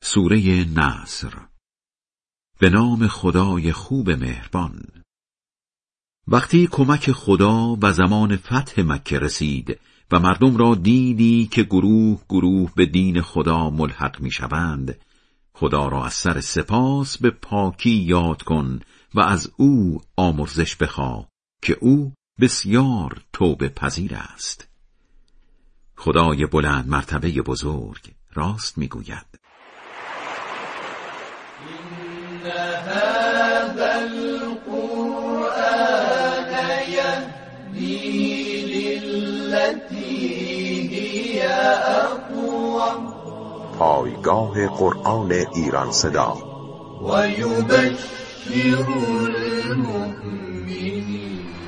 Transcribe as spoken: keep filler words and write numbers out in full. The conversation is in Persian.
سوره نصر. به نام خدای خوب مهربان. وقتی کمک خدا و زمان فتح مکه رسید و مردم را دیدی که گروه گروه به دین خدا ملحق می شوند، خدا را از سر سپاس به پاکی یاد کن و از او آمرزش بخواه که او بسیار توبه پذیر است. خدای بلند مرتبه بزرگ راست می گوید: إن هذا القرآن يهدي للتي هي أقوم. پایگاه قرآن ایران صدا. و یبشر المؤمنین.